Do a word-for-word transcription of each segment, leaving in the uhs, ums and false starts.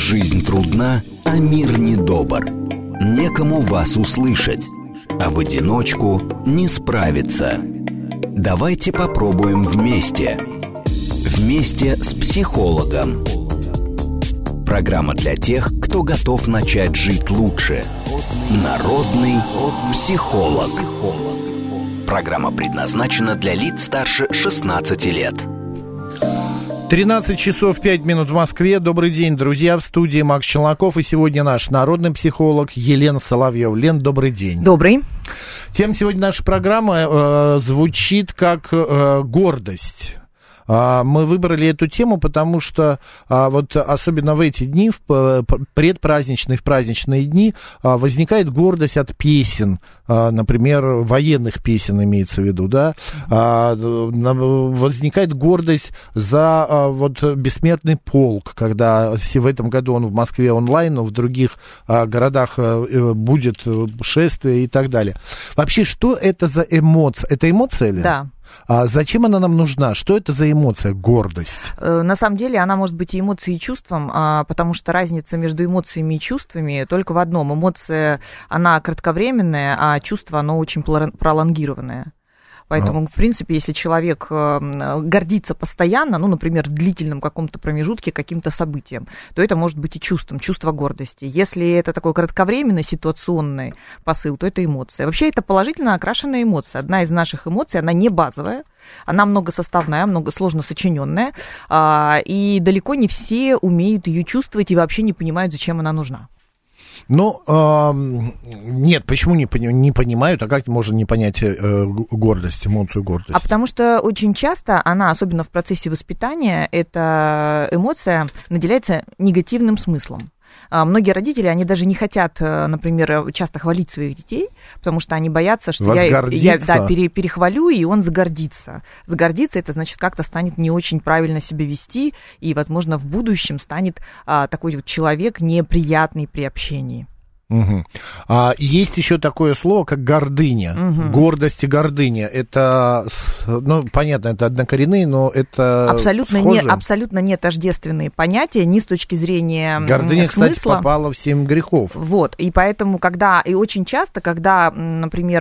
Жизнь трудна, а мир недобр. Некому вас услышать, а в одиночку не справиться. Давайте попробуем вместе. Вместе с психологом. Программа для тех, кто готов начать жить лучше. Народный психолог. Программа предназначена для лиц старше шестнадцати лет. тринадцать часов пять минут в Москве. Добрый день, друзья. В студии Макс Челноков. И сегодня наш народный психолог Елена Соловьева. Лен, добрый день. Добрый. Тема сегодня нашей программы э, звучит как э, гордость. Мы выбрали эту тему, потому что вот особенно в эти дни, в предпраздничные, в праздничные дни, возникает гордость от песен, например, военных песен имеется в виду, да, возникает гордость за вот бессмертный полк, когда в этом году он в Москве онлайн, но в других городах будет шествие и так далее. Вообще, что это за эмоция? Это эмоция ли? Да. А зачем она нам нужна? Что это за эмоция, гордость? На самом деле она может быть и эмоцией, и чувством, потому что разница между эмоциями и чувствами только в одном. Эмоция, она кратковременная, а чувство, оно очень пролонгированное. Поэтому, а. в принципе, если человек гордится постоянно, ну, например, в длительном каком-то промежутке каким-то событием, то это может быть и чувством, чувство гордости. Если это такой кратковременный ситуационный посыл, то это эмоция. Вообще, это положительно окрашенная эмоция. Одна из наших эмоций, она не базовая, она многосоставная, много сложно сочиненная, и далеко не все умеют ее чувствовать и вообще не понимают, зачем она нужна. Ну, э, нет, почему не, не понимают, а как можно не понять э, гордость, эмоцию гордости? А потому что очень часто она, особенно в процессе воспитания, эта эмоция наделяется негативным смыслом. Многие родители, они даже не хотят, например, часто хвалить своих детей, потому что они боятся, что я, я да, пере, перехвалю, и он загордится. Загордиться, это значит, как-то станет не очень правильно себя вести, и, возможно, в будущем станет а, такой вот человек неприятный при общении. Угу. А есть еще такое слово, как гордыня. Угу. Гордость и гордыня. Это, ну, понятно, это однокоренные, но это абсолютно не, абсолютно не тождественные понятия, ни с точки зрения гордыня, смысла. Кстати, попала в семь грехов. Вот, и поэтому, когда, и очень часто, когда, например,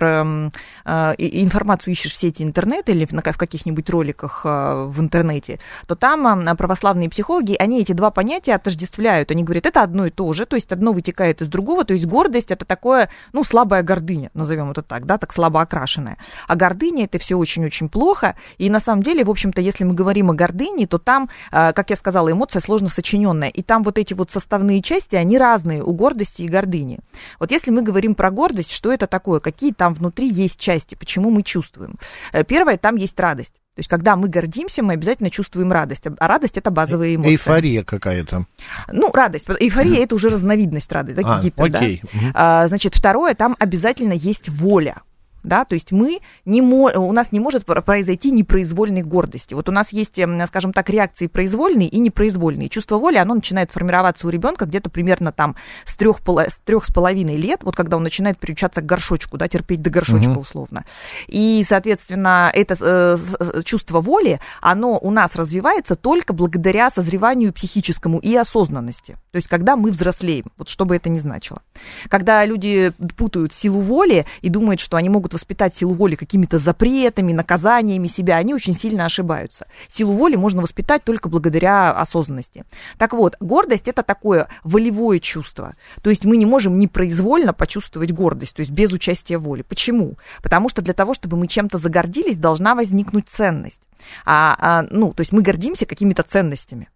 информацию ищешь в сети интернета или в каких-нибудь роликах в интернете, то там православные психологи, они эти два понятия отождествляют. Они говорят, это одно и то же, то есть одно вытекает из другого, то есть гордость – это такое, ну, слабая гордыня, назовем это так, да, так слабо окрашенная. А гордыня – это все очень-очень плохо, и на самом деле, в общем-то, если мы говорим о гордыне, то там, как я сказала, эмоция сложно сочиненная, и там вот эти вот составные части, они разные у гордости и гордыни. Вот если мы говорим про гордость, что это такое, какие там внутри есть части, почему мы чувствуем? Первое, там есть радость. То есть, когда мы гордимся, мы обязательно чувствуем радость. А радость – это базовая эмоция. Эйфория какая-то. Ну, радость. Эйфория – это уже разновидность радости. А, гипер, окей. Да? Угу. А, значит, второе, там обязательно есть воля. Да, то есть мы не мо... у нас не может произойти непроизвольной гордости. Вот у нас есть, скажем так, реакции произвольные и непроизвольные. Чувство воли, оно начинает формироваться у ребенка где-то примерно там с трех, с трех с половиной лет, вот когда он начинает приучаться к горшочку, да, терпеть до горшочка угу. условно. И, соответственно, это э, чувство воли, оно у нас развивается только благодаря созреванию психическому и осознанности. То есть когда мы взрослеем, вот что бы это ни значило. Когда люди путают силу воли и думают, что они могут воспитать силу воли какими-то запретами, наказаниями себя, они очень сильно ошибаются. Силу воли можно воспитать только благодаря осознанности. Так вот, гордость – это такое волевое чувство. То есть мы не можем непроизвольно почувствовать гордость, то есть без участия воли. Почему? Потому что для того, чтобы мы чем-то загордились, должна возникнуть ценность. А, а, ну, то есть мы гордимся какими-то ценностями.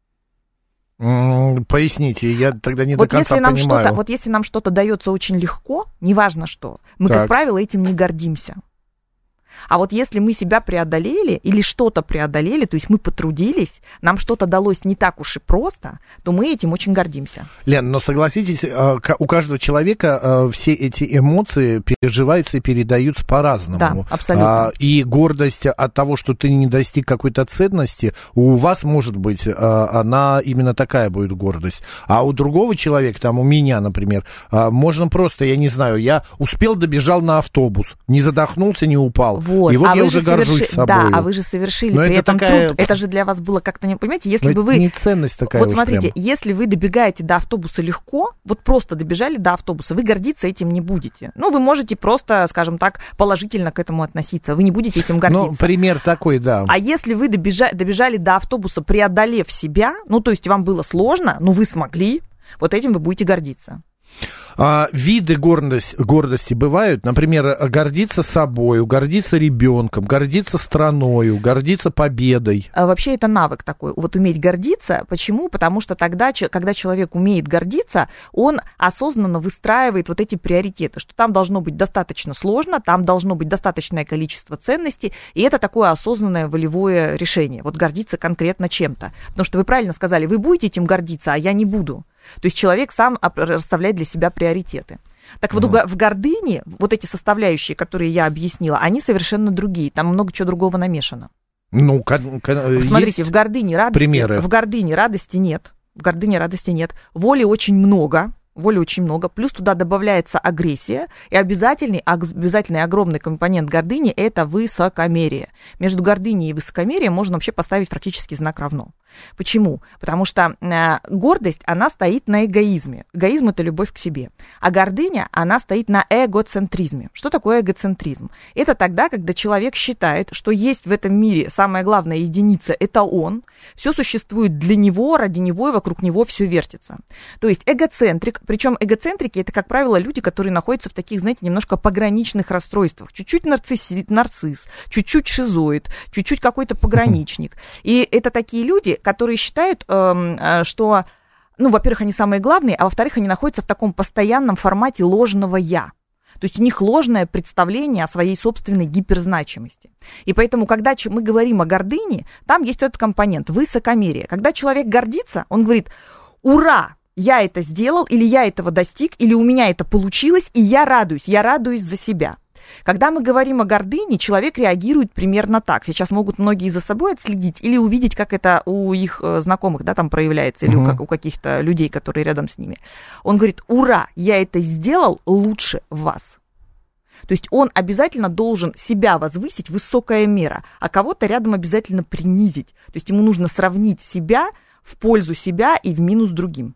Поясните, я тогда не вот до конца если нам понимаю. Что-то, вот если нам что-то дается очень легко, неважно что, мы, так. как правило, этим не гордимся. А вот если мы себя преодолели или что-то преодолели, то есть мы потрудились, нам что-то далось не так уж и просто, то мы этим очень гордимся. Лен, но согласитесь, у каждого человека все эти эмоции переживаются и передаются по-разному. Да, абсолютно. И гордость от того, что ты не достиг какой-то ценности, у вас, может быть, она именно такая будет гордость. А у другого человека, там у меня, например, можно просто, я не знаю, я успел, добежал на автобус, не задохнулся, не упал. Вот. И вот а я вы уже же горжусь соверши... собой. Да, а вы же совершили Но при это этом такая... труд. Это же для вас было как-то, не понимаете, если Но бы это вы... не ценность такая Вот уж смотрите, прям. если вы добегаете до автобуса легко, вот просто добежали до автобуса, вы гордиться этим не будете. Ну, вы можете просто, скажем так, положительно к этому относиться. Вы не будете этим гордиться. Ну, пример такой, да. А если вы добежали, добежали до автобуса, преодолев себя, ну, то есть вам было сложно, но вы смогли, вот этим вы будете гордиться. А, виды гордость, гордости бывают, например, гордиться собой, гордиться ребенком, гордиться страною, гордиться победой. А вообще это навык такой, вот уметь гордиться. Почему? Потому что тогда, когда человек умеет гордиться, он осознанно выстраивает вот эти приоритеты, что там должно быть достаточно сложно, там должно быть достаточное количество ценностей, и это такое осознанное волевое решение, вот гордиться конкретно чем-то. Потому что вы правильно сказали, вы будете этим гордиться, а я не буду. То есть человек сам расставляет для себя приоритеты. Так вот, mm. в гордыне вот эти составляющие, которые я объяснила, они совершенно другие. Там много чего другого намешано. Ну, кон- кон- смотрите, в гордыне радости, примеры? В гордыне радости нет. В гордыне радости нет. Воли очень много. Воли очень много, плюс туда добавляется агрессия, и обязательный, обязательный огромный компонент гордыни – это высокомерие. Между гордыней и высокомерием можно вообще поставить практически знак равно. Почему? Потому что э, гордость, она стоит на эгоизме. Эгоизм – это любовь к себе. А гордыня, она стоит на эгоцентризме. Что такое эгоцентризм? Это тогда, когда человек считает, что есть в этом мире самая главная единица – это он, все существует для него, ради него, и вокруг него все вертится. То есть эгоцентрик, причем эгоцентрики – это, как правило, люди, которые находятся в таких, знаете, немножко пограничных расстройствах. Чуть-чуть нарциссит, нарцисс, чуть-чуть шизоид, чуть-чуть какой-то пограничник. И это такие люди, которые считают, что, ну, во-первых, они самые главные, а во-вторых, они находятся в таком постоянном формате ложного «я». То есть у них ложное представление о своей собственной гиперзначимости. И поэтому, когда мы говорим о гордыне, там есть этот компонент – высокомерие. Когда человек гордится, он говорит «Ура! Я это сделал, или я этого достиг, или у меня это получилось, и я радуюсь, я радуюсь за себя». Когда мы говорим о гордыне, человек реагирует примерно так. Сейчас могут многие за собой отследить или увидеть, как это у их знакомых, да, там проявляется, или uh-huh. у, у каких-то людей, которые рядом с ними. Он говорит: «Ура, я это сделал лучше вас». То есть он обязательно должен себя возвысить, высокая мера, а кого-то рядом обязательно принизить. То есть ему нужно сравнить себя в пользу себя и в минус другим.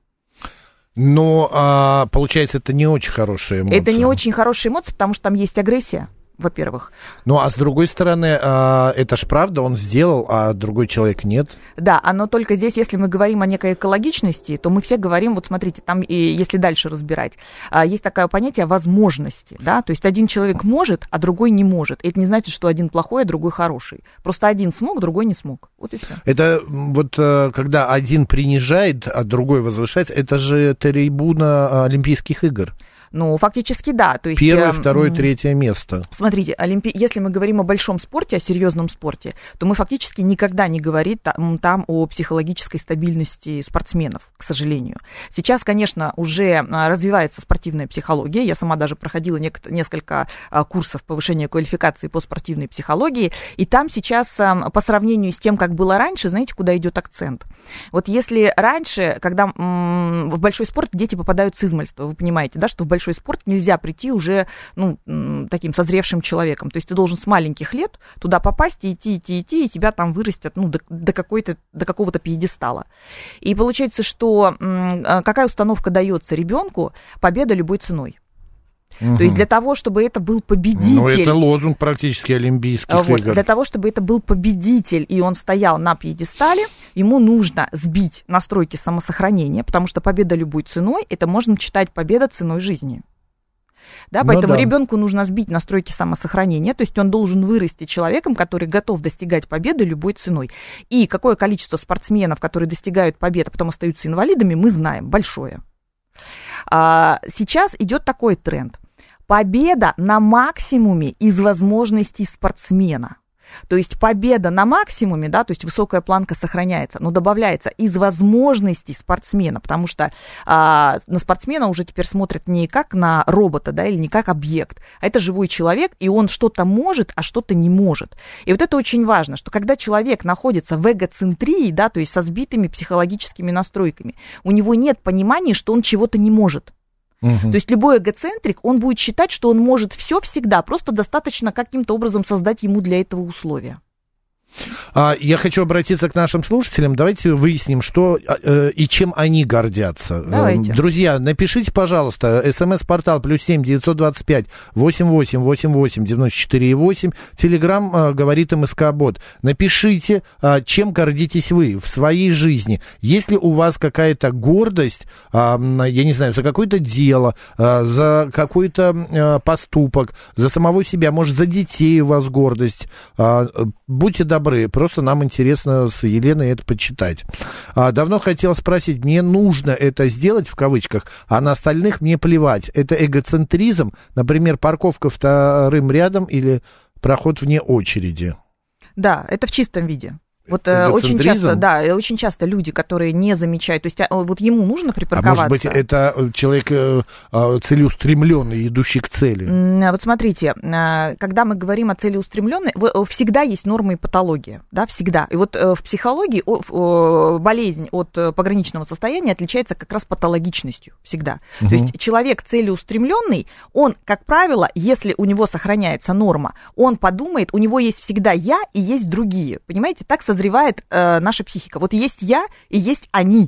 Но, а, получается, это не очень хорошая эмоция. Это не очень хорошая эмоция, потому что там есть агрессия, во-первых. Ну, а с другой стороны, а, это ж правда, он сделал, а другой человек нет. Да, но только здесь, если мы говорим о некой экологичности, то мы все говорим, вот смотрите, там, и если дальше разбирать, есть такое понятие возможности, да, то есть один человек может, а другой не может. Это не значит, что один плохой, а другой хороший. Просто один смог, другой не смог. Вот и все. Это вот когда один принижает, а другой возвышается, это же трибуна Олимпийских игр. Ну, фактически, да. То есть, первое, второе, третье место. Смотрите, олимпи... если мы говорим о большом спорте, о серьезном спорте, то мы фактически никогда не говорим там, там о психологической стабильности спортсменов, к сожалению. Сейчас, конечно, уже развивается спортивная психология. Я сама даже проходила нек- несколько курсов повышения квалификации по спортивной психологии. И там сейчас, по сравнению с тем, как было раньше, знаете, куда идет акцент? Вот если раньше, когда м- в большой спорт дети попадают с измальства, вы понимаете, да, что в большой спорт нельзя прийти уже, ну, таким созревшим человеком. То есть ты должен с маленьких лет туда попасть и идти, идти, идти, и тебя там вырастят, ну, до, до, какой-то, до какого-то пьедестала. И получается, что какая установка дается ребенку? Победа любой ценой. Угу. То есть для того, чтобы это был победитель... Ну, это лозунг практически Олимпийских вот, игр. Для того, чтобы это был победитель, и он стоял на пьедестале, ему нужно сбить настройки самосохранения, потому что победа любой ценой, это можно читать победа ценой жизни. Да, поэтому ну, да. ребенку нужно сбить настройки самосохранения, то есть он должен вырасти человеком, который готов достигать победы любой ценой. И какое количество спортсменов, которые достигают побед, а потом остаются инвалидами, мы знаем, большое. А, сейчас идет такой тренд. Победа на максимуме из возможностей спортсмена. То есть победа на максимуме, да, то есть высокая планка сохраняется, но добавляется из возможностей спортсмена, потому что а, на спортсмена уже теперь смотрят не как на робота, да, или не как объект, а это живой человек, и он что-то может, а что-то не может. И вот это очень важно, что когда человек находится в эгоцентрии, да, то есть со сбитыми психологическими настройками, у него нет понимания, что он чего-то не может. Угу. То есть любой эгоцентрик, он будет считать, что он может все всегда, просто достаточно каким-то образом создать ему для этого условия. Я хочу обратиться к нашим слушателям. Давайте выясним, что э, и чем они гордятся. Давайте. Друзья, напишите, пожалуйста, смс-портал плюс семь девятьсот двадцать пять восемьдесят восемь восемьдесят восемь девяносто четыре восемь. Телеграм э, говорит МСК-бот. Напишите, э, чем гордитесь вы в своей жизни. Есть ли у вас какая-то гордость, э, я не знаю, за какое-то дело, э, за какой-то э, поступок, за самого себя, может, за детей у вас гордость. Э, будьте добры. Просто нам интересно с Еленой это почитать. А, давно хотел спросить, мне нужно это сделать, в кавычках, а на остальных мне плевать. Это эгоцентризм, например, парковка вторым рядом или проход вне очереди? Да, это в чистом виде. Вот э, очень часто, да, очень часто люди, которые не замечают, то есть вот ему нужно припарковаться. А может быть, это человек э, целеустремленный, идущий к цели? Вот смотрите, когда мы говорим о целеустремленной, всегда есть нормы и патология, да, всегда. И вот в психологии болезнь от пограничного состояния отличается как раз патологичностью, всегда. Угу. То есть человек целеустремленный, он, как правило, если у него сохраняется норма, он подумает, у него есть всегда я и есть другие, понимаете, так созревает э, наша психика. Вот есть я и есть они.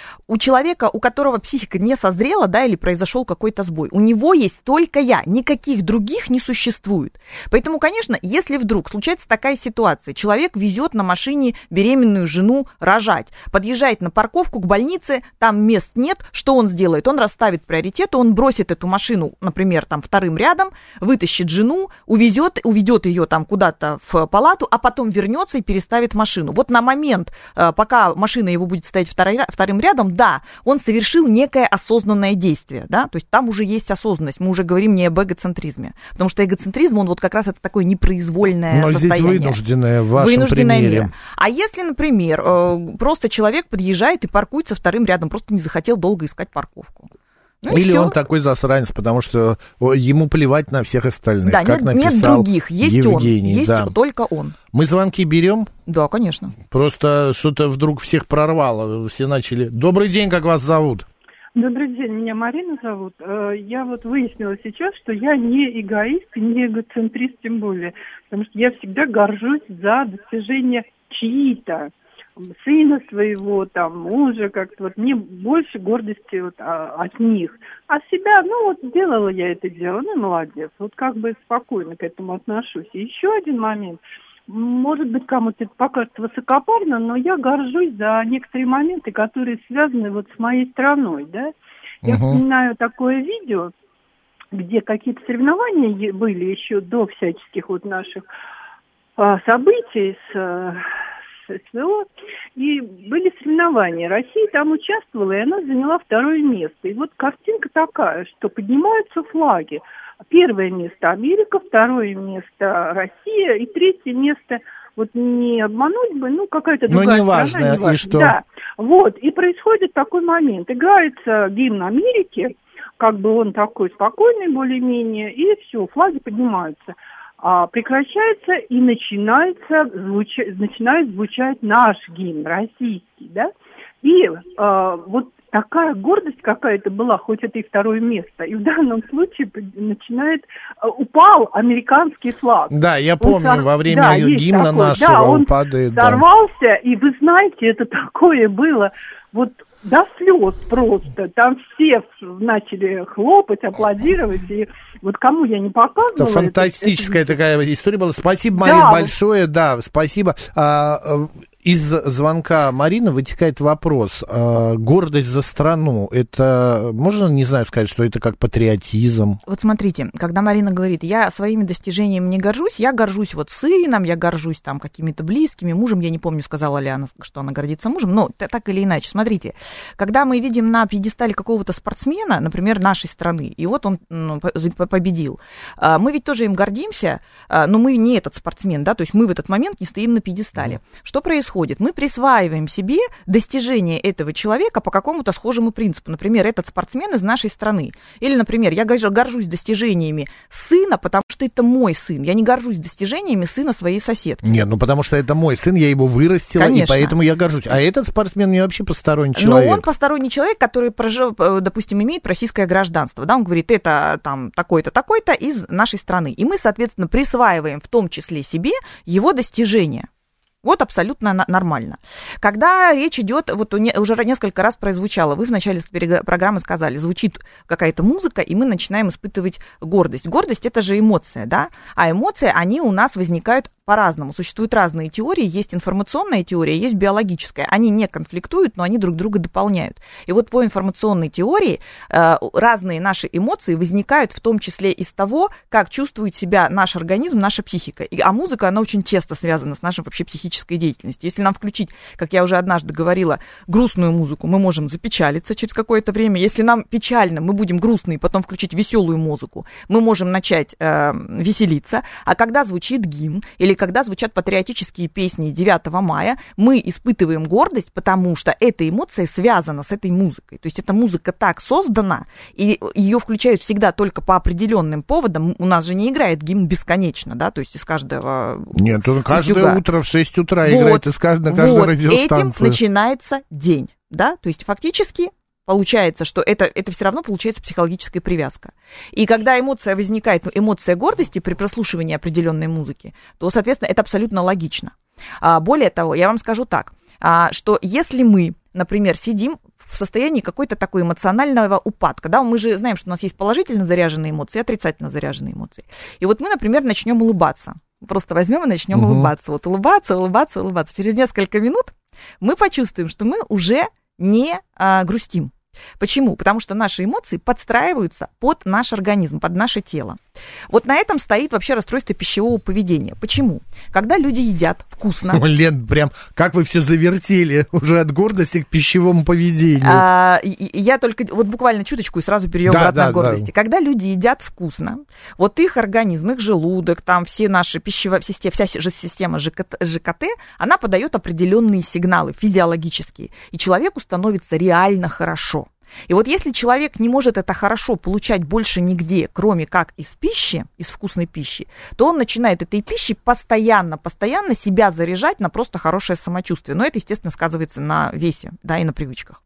У человека, у которого психика не созрела, да, или произошел какой-то сбой, у него есть только я, никаких других не существует. Поэтому, конечно, если вдруг случается такая ситуация, человек везет на машине беременную жену рожать, подъезжает на парковку к больнице, там мест нет, что он сделает? Он расставит приоритеты, он бросит эту машину, например, там вторым рядом, вытащит жену, увезет, уведет ее там куда-то в палату, а потом вернется и переставит машину. Вот на момент, пока машина его будет стоять вторым рядом, да, он совершил некое осознанное действие, да, то есть там уже есть осознанность, мы уже говорим не об эгоцентризме, потому что эгоцентризм, он вот как раз это такое непроизвольное Но состояние. Но здесь вынужденное в вашем вынужденная примере. Мера. А если, например, просто человек подъезжает и паркуется вторым рядом, просто не захотел долго искать парковку. Ну, или всё. Он такой засранец, потому что ему плевать на всех остальных. Да, как нет, написал нет других, есть Евгений, он, есть да. только он. Мы звонки берем? Да, конечно. Просто что-то вдруг всех прорвало, все начали. Добрый день, как вас зовут? Добрый день, меня Марина зовут. Я вот выяснила сейчас, что я не эгоист и не эгоцентрист тем более, потому что я всегда горжусь за достижения чьи-то. Сына своего, там, мужа, как-то вот мне больше гордости вот, а, от них. А себя, ну вот сделала я это дело, ну молодец. Вот как бы спокойно к этому отношусь. И еще один момент. Может быть, кому-то это покажется высокопарно, но я горжусь за некоторые моменты, которые связаны вот с моей страной, да. Я uh-huh. вспоминаю такое видео, где какие-то соревнования были еще до всяческих вот наших а, событий с... СВО, и были соревнования. Россия там участвовала, и она заняла второе место. И вот картинка такая, что поднимаются флаги. Первое место Америка, второе место Россия, и третье место, вот не обмануть бы, ну, какая-то другая ну, неважно, страна. Неважно, и что? Да, вот, и происходит такой момент. Играется гимн Америки, как бы он такой спокойный более-менее, и все, флаги поднимаются. А, прекращается и начинается звуча... начинает звучать наш гимн, российский, да, и а, вот такая гордость какая-то была, хоть это и второе место, и в данном случае начинает, упал американский флаг. Да, я помню, сор... во время да, гимна такой, нашего да, он падает. сорвался, да. И вы знаете, это такое было, вот до слез просто. Там все начали хлопать, аплодировать. И вот кому я не показывала... Это фантастическая это, это... такая история была. Спасибо, Марин, да, большое. Вот... Да, спасибо. А, из звонка Марины вытекает вопрос. А, гордость за страну, это... Можно, не знаю, сказать, что это как патриотизм? Вот смотрите, когда Марина говорит, я своими достижениями не горжусь, я горжусь вот сыном, я горжусь там какими-то близкими, мужем, я не помню, сказала ли она, что она гордится мужем, но так или иначе, смотрите, когда мы видим на пьедестале какого-то спортсмена, например, нашей страны, и вот он ну, победил, мы ведь тоже им гордимся, но мы не этот спортсмен, да, то есть мы в этот момент не стоим на пьедестале. Что происходит? происходит? Мы присваиваем себе достижение этого человека по какому-то схожему принципу. Например, этот спортсмен из нашей страны. Или, например, я горжусь достижениями сына, потому что это мой сын. Я не горжусь достижениями сына своей соседки. Нет, ну потому что это мой сын, я его вырастила, Конечно. И поэтому я горжусь. А этот спортсмен мне вообще посторонний человек. Но он посторонний человек, который, прожил, допустим, имеет российское гражданство. Да, он говорит, это там такой-то, такой-то из нашей страны. И мы, соответственно, присваиваем в том числе себе его достижения. Вот абсолютно нормально. Когда речь идет, вот уже несколько раз прозвучало, вы в начале программы сказали, звучит какая-то музыка, и мы начинаем испытывать гордость. Гордость – это же эмоция, да? А эмоции, они у нас возникают по-разному. Существуют разные теории, есть информационная теория, есть биологическая. Они не конфликтуют, но они друг друга дополняют. И вот по информационной теории разные наши эмоции возникают в том числе из того, как чувствует себя наш организм, наша психика. А музыка, она очень часто связана с нашей вообще психической деятельности. Если нам включить, как я уже однажды говорила, грустную музыку, мы можем запечалиться через какое-то время. Если нам печально, мы будем грустны, и потом включить веселую музыку, мы можем начать э, веселиться. А когда звучит гимн или когда звучат патриотические песни девятого мая, мы испытываем гордость, потому что эта эмоция связана с этой музыкой. То есть эта музыка так создана, и ее включают всегда только по определенным поводам. У нас же не играет гимн бесконечно, да, то есть из каждого... Нет, он каждое утюга. утро в шесть утра вот, играет из каждой, на каждой вот, радиостанции. Этим начинается день, да, то есть фактически получается, что это, это все равно получается психологическая привязка. И когда эмоция возникает, эмоция гордости при прослушивании определенной музыки, то, соответственно, это абсолютно логично. А, более того, я вам скажу так, а, что если мы, например, сидим в состоянии какой-то такой эмоционального упадка, да, мы же знаем, что у нас есть положительно заряженные эмоции и отрицательно заряженные эмоции. И вот мы, например, начнем улыбаться. Просто возьмем и начнем угу. улыбаться. Вот улыбаться, улыбаться, улыбаться. Через несколько минут мы почувствуем, что мы уже не а, грустим. Почему? Потому что наши эмоции подстраиваются под наш организм, под наше тело. Вот на этом стоит вообще расстройство пищевого поведения. Почему? Когда люди едят вкусно... Ой, Лен, прям как вы все завертели уже от гордости к пищевому поведению. А, я только вот буквально чуточку и сразу перейдем да, обратно да, к гордости. Да. Когда люди едят вкусно, вот их организм, их желудок, там все наши пищевая система, вся система ЖКТ, она подает определенные сигналы физиологические, и человеку становится реально хорошо. И вот если человек не может это хорошо получать больше нигде, кроме как из пищи, из вкусной пищи, то он начинает этой пищей постоянно, постоянно себя заряжать на просто хорошее самочувствие. Но это, естественно, сказывается на весе, да, и на привычках.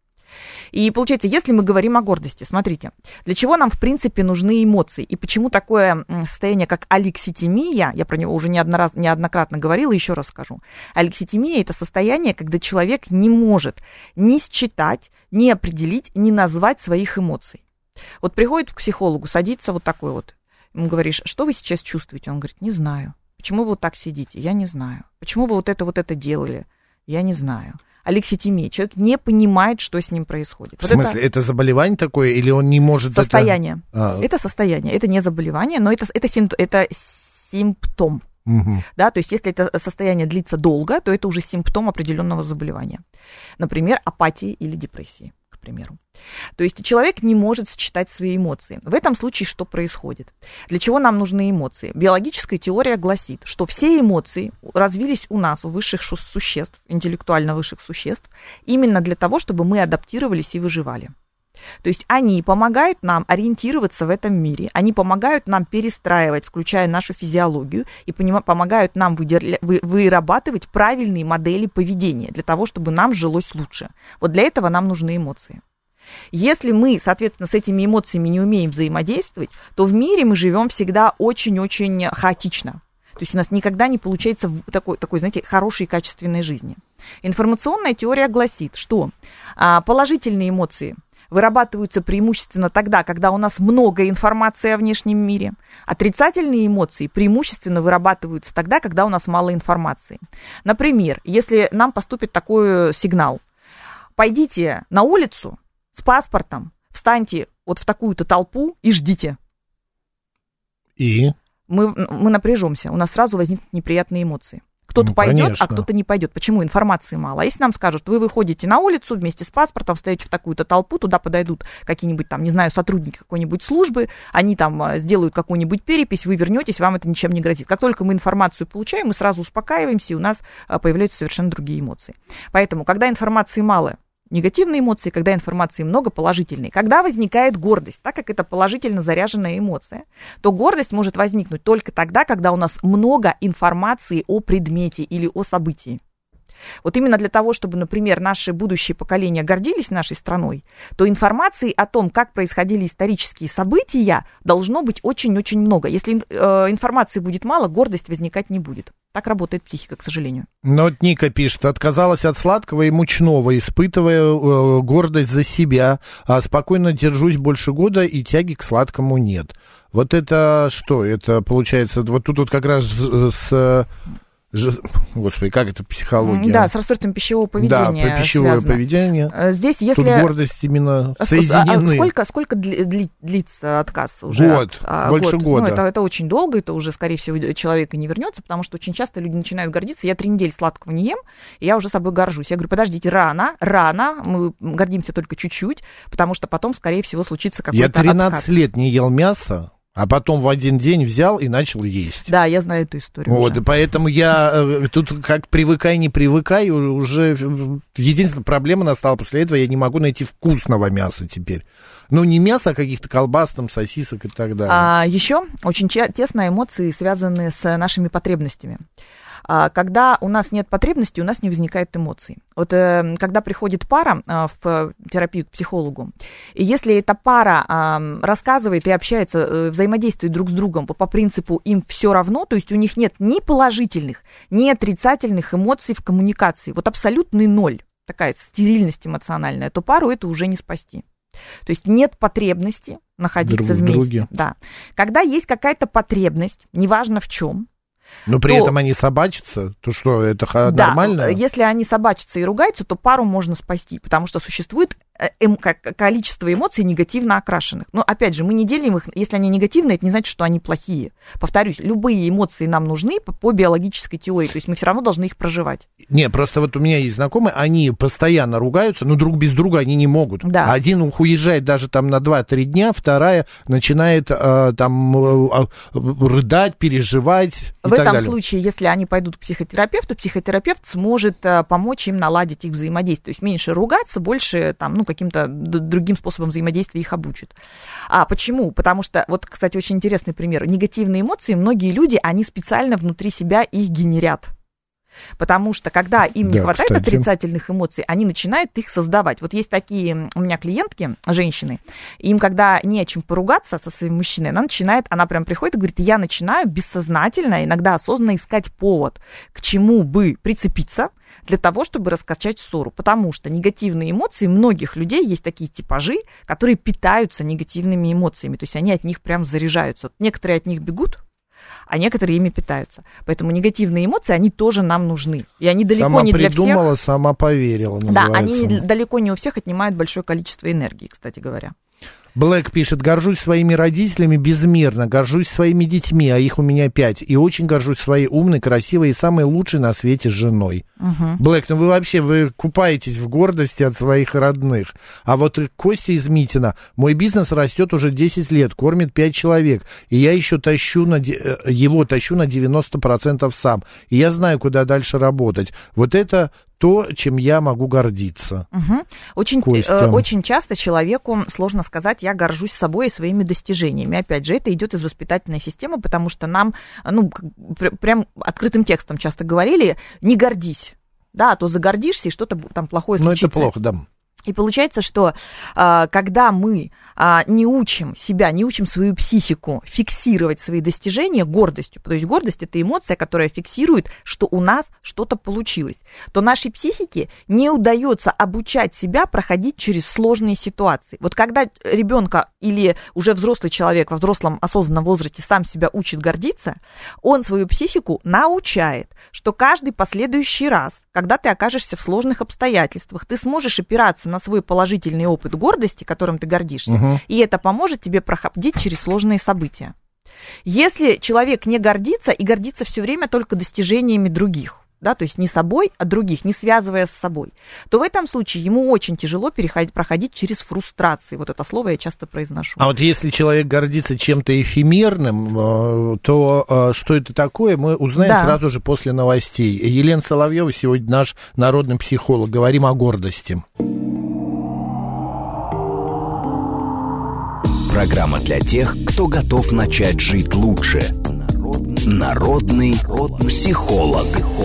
И получается, если мы говорим о гордости, смотрите, для чего нам, в принципе, нужны эмоции, и почему такое состояние, как алекситимия, я про него уже неоднораз, неоднократно говорила, еще раз скажу. Алекситимия – это состояние, когда человек не может ни считать, ни определить, ни назвать своих эмоций. Вот приходит к психологу, садится вот такой вот, ему говоришь, что вы сейчас чувствуете? Он говорит, не знаю. Почему вы вот так сидите? Я не знаю. Почему вы вот это, вот это делали? Я не знаю. Алекситимия. Человек не понимает, что с ним происходит. В вот смысле, это... это заболевание такое, или он не может... Состояние. Это, а... это состояние. Это не заболевание, но это, это, симп... это симптом. Угу. Да, то есть, если это состояние длится долго, то это уже симптом определенного заболевания. Например, апатии или депрессии, к примеру. То есть человек не может сочетать свои эмоции. В этом случае что происходит? Для чего нам нужны эмоции? Биологическая теория гласит, что все эмоции развились у нас, у высших существ, интеллектуально высших существ, именно для того, чтобы мы адаптировались и выживали. То есть они помогают нам ориентироваться в этом мире, они помогают нам перестраивать, включая нашу физиологию, и помогают нам вырабатывать правильные модели поведения для того, чтобы нам жилось лучше. Вот для этого нам нужны эмоции. Если мы, соответственно, с этими эмоциями не умеем взаимодействовать, то в мире мы живем всегда очень-очень хаотично. То есть у нас никогда не получается такой, такой, знаете, хорошей и качественной жизни. Информационная теория гласит, что положительные эмоции вырабатываются преимущественно тогда, когда у нас много информации о внешнем мире. Отрицательные эмоции преимущественно вырабатываются тогда, когда у нас мало информации. Например, если нам поступит такой сигнал, пойдите на улицу с паспортом, встаньте вот в такую-то толпу и ждите. И? Мы, мы напряжемся, у нас сразу возникнут неприятные эмоции. Кто-то Ну, пойдет, конечно. а кто-то не пойдет. Почему? Информации мало. А если нам скажут, вы выходите на улицу вместе с паспортом, встаете в такую-то толпу, туда подойдут какие-нибудь там, не знаю, сотрудники какой-нибудь службы, они там сделают какую-нибудь перепись, вы вернетесь, вам это ничем не грозит. Как только мы информацию получаем, мы сразу успокаиваемся, и у нас появляются совершенно другие эмоции. Поэтому, когда информации мало, негативные эмоции, когда информации много, положительные. Когда возникает гордость, так как это положительно заряженная эмоция, то гордость может возникнуть только тогда, когда у нас много информации о предмете или о событии. Вот именно для того, чтобы, например, наши будущие поколения гордились нашей страной, то информации о том, как происходили исторические события, должно быть очень-очень много. Если э, информации будет мало, гордость возникать не будет. Так работает психика, к сожалению. Но вот Ника пишет, отказалась от сладкого и мучного, испытывая э, гордость за себя, а спокойно держусь больше года и тяги к сладкому нет. Вот это что? Это получается, вот тут вот как раз с... Ж... Господи, как это психология? Да, с расстройством пищевого поведения. Да, пищевое связано. поведение. Здесь, если... Тут гордость именно а, соединены. А сколько, сколько дли, длится отказ уже? Год, а, больше год. года. Ну, это, это очень долго, это уже, скорее всего, человек и не вернется, потому что очень часто люди начинают гордиться. Я три недели сладкого не ем, и я уже собой горжусь. Я говорю, подождите, рано, рано, мы гордимся только чуть-чуть, потому что потом, скорее всего, случится какой-то отказ. Я тринадцать лет не ел мясо, а потом в один день взял и начал есть. Да, я знаю эту историю. Вот, уже. И поэтому я тут как привыкай, не привыкай, уже единственная проблема настала после этого, я не могу найти вкусного мяса теперь. Ну, не мясо, а каких-то колбас, там, сосисок и так далее. А еще очень тесно эмоции связаны с нашими потребностями. Когда у нас нет потребности, у нас не возникает эмоций. Вот когда приходит пара в терапию к психологу, и если эта пара рассказывает и общается, взаимодействует друг с другом по принципу им все равно, то есть у них нет ни положительных, ни отрицательных эмоций в коммуникации, вот абсолютный ноль, такая стерильность эмоциональная, то пару это уже не спасти. То есть нет потребности находиться друг вместе. Друге. Да. Когда есть какая-то потребность, неважно в чем, но при то, этом они собачатся, то что, это да, нормально? Если они собачатся и ругаются, то пару можно спасти, потому что существует эм, количество эмоций негативно окрашенных. Но, опять же, мы не делим их, если они негативные, это не значит, что они плохие. Повторюсь, любые эмоции нам нужны по, по биологической теории, то есть мы все равно должны их проживать. Не, просто вот у меня есть знакомые, они постоянно ругаются, но друг без друга они не могут. Да. Один уезжает даже там на два-три дня, вторая начинает э, там э, рыдать, переживать. В этом случае, если они пойдут к психотерапевту, психотерапевт сможет помочь им наладить их взаимодействие. То есть меньше ругаться, больше там, ну, каким-то другим способом взаимодействия их обучит. А почему? Потому что, вот, кстати, очень интересный пример. Негативные эмоции, многие люди, они специально внутри себя их генерят. Потому что, когда им не да, хватает кстати. отрицательных эмоций, они начинают их создавать. Вот есть такие у меня клиентки, женщины, им, когда не о чем поругаться со своим мужчиной, она начинает, она прям приходит и говорит, я начинаю бессознательно, иногда осознанно искать повод, к чему бы прицепиться, для того, чтобы раскачать ссору. Потому что негативные эмоции, многих людей есть такие типажи, которые питаются негативными эмоциями, то есть они от них прям заряжаются. Некоторые от них бегут, а некоторые ими питаются. Поэтому негативные эмоции, они тоже нам нужны. И они далеко сама не для всех... Сама придумала, сама поверила, называется. Да, они далеко не у всех отнимают большое количество энергии, кстати говоря. Блэк пишет, горжусь своими родителями безмерно, горжусь своими детьми, а их у меня пять, и очень горжусь своей умной, красивой и самой лучшей на свете женой. Угу. Блэк, ну вы вообще, вы купаетесь в гордости от своих родных. А вот Костя из Митина, мой бизнес растет уже десять лет, кормит пять человек, и я еще тащу на, его тащу на девяносто процентов сам, и я знаю, куда дальше работать. Вот это... то, чем я могу гордиться. Угу. Очень, э, очень часто человеку сложно сказать, я горжусь собой и своими достижениями. Опять же, это идет из воспитательной системы, потому что нам, ну, пр- прям открытым текстом часто говорили, не гордись, да, а то загордишься, и что-то там плохое случится. Ну, это плохо, да. И получается, что когда мы не учим себя, не учим свою психику фиксировать свои достижения гордостью, то есть гордость – это эмоция, которая фиксирует, что у нас что-то получилось, то нашей психике не удается обучать себя проходить через сложные ситуации. Вот когда ребенка или уже взрослый человек во взрослом осознанном возрасте сам себя учит гордиться, он свою психику научает, что каждый последующий раз, когда ты окажешься в сложных обстоятельствах, ты сможешь опираться на свой положительный опыт гордости, которым ты гордишься, угу. и это поможет тебе проходить через сложные события. Если человек не гордится и гордится все время только достижениями других, да, то есть не собой, а других, не связывая с собой, то в этом случае ему очень тяжело переходить, проходить через фрустрации. Вот это слово я часто произношу. А вот если человек гордится чем-то эфемерным, то что это такое, мы узнаем да. сразу же после новостей. Елена Соловьева сегодня наш народный психолог. Говорим о гордости. Программа для тех, кто готов начать жить лучше. Народный психолог.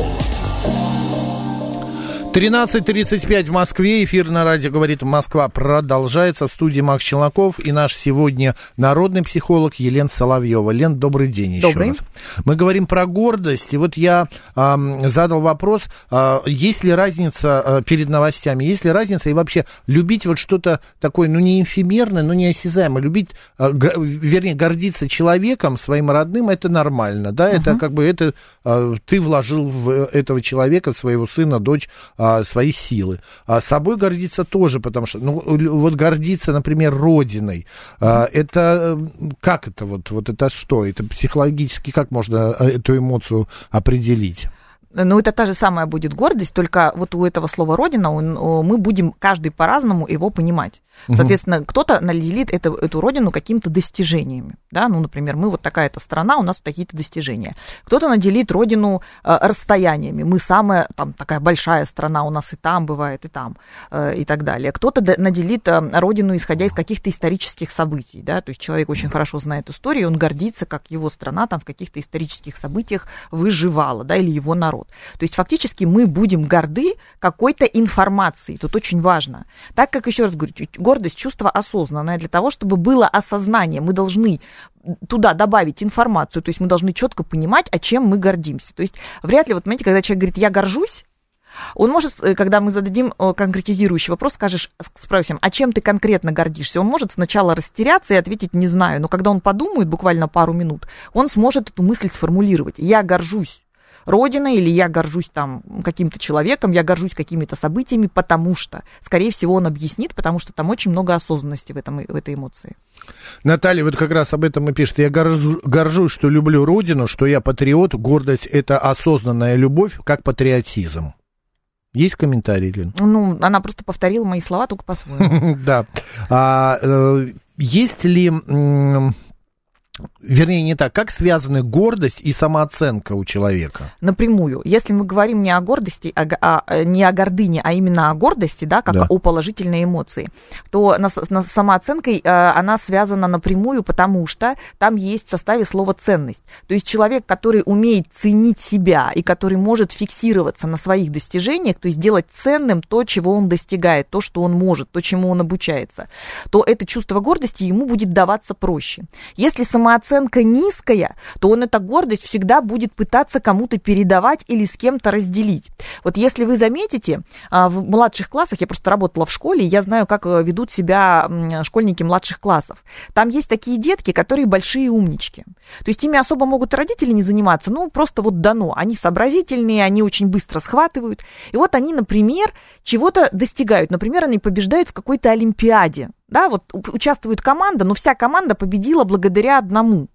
тринадцать тридцать пять в Москве. Эфир на радио «Говорит Москва» продолжается. В студии Макс Челноков и наш сегодня народный психолог Елена Соловьева. Лен, добрый день еще добрый. раз. Мы говорим про гордость. И вот я э, задал вопрос, э, есть ли разница э, перед новостями, есть ли разница и вообще любить вот что-то такое, ну, не эфемерное, но не осязаемое. Любить, э, г, вернее, гордиться человеком, своим родным, это нормально, да? Uh-huh. Это как бы, это э, ты вложил в этого человека, в своего сына, дочь, свои силы. А собой гордиться тоже, потому что, ну, вот гордиться, например, родиной, это, как это вот, вот это что? Это психологически, как можно эту эмоцию определить? Ну, это та же самая будет гордость, только вот у этого слова «родина» он, мы будем каждый по-разному его понимать. Соответственно, угу. кто-то наделит это, эту родину какими-то достижениями. Да? Ну, например, мы вот такая-то страна, у нас такие-то достижения. Кто-то наделит родину э, расстояниями. Мы самая там, такая большая страна, у нас и там бывает, и там, э, и так далее. Кто-то наделит э, родину, исходя из каких-то исторических событий. Да? То есть человек очень хорошо знает историю, и он гордится, как его страна там, в каких-то исторических событиях выживала, да, или его народ. То есть фактически мы будем горды какой-то информацией. Тут очень важно. Так как, еще раз говорю, гордость, чувство осознанное. Для того, чтобы было осознание, мы должны туда добавить информацию, то есть мы должны четко понимать, о чем мы гордимся. То есть вряд ли, вот понимаете, когда человек говорит «я горжусь», он может, когда мы зададим конкретизирующий вопрос, скажешь, спросим, а чем ты конкретно гордишься? Он может сначала растеряться и ответить «не знаю», но когда он подумает буквально пару минут, он сможет эту мысль сформулировать. «Я горжусь Родиной», или «я горжусь там каким-то человеком», «я горжусь какими-то событиями», потому что, скорее всего, он объяснит, потому что там очень много осознанности в, этом, в этой эмоции. Наталья вот как раз об этом и пишет. «Я горжусь, горжусь, что люблю Родину, что я патриот. Гордость – это осознанная любовь, как патриотизм». Есть комментарий, Лен? Ну, она просто повторила мои слова, только по-своему. Да. Есть ли... Вернее, не так. Как связаны гордость и самооценка у человека? Напрямую. Если мы говорим не о гордости, а, а, не о гордыне, а именно о гордости, да, как да. о положительной эмоции, то на, на самооценкой а, она связана напрямую, потому что там есть в составе слово «ценность». То есть человек, который умеет ценить себя и который может фиксироваться на своих достижениях, то есть делать ценным то, чего он достигает, то, что он может, то, чему он обучается, то это чувство гордости ему будет даваться проще. Если самооценка Самооценка низкая, то он эту гордость всегда будет пытаться кому-то передавать или с кем-то разделить. Вот если вы заметите, в младших классах, я просто работала в школе, я знаю, как ведут себя школьники младших классов. Там есть такие детки, которые большие умнички. То есть ими особо могут родители не заниматься, ну, просто вот дано. Они сообразительные, они очень быстро схватывают. И вот они, например, чего-то достигают. Например, они побеждают в какой-то олимпиаде. Да, вот участвует команда, но вся команда победила благодаря одному.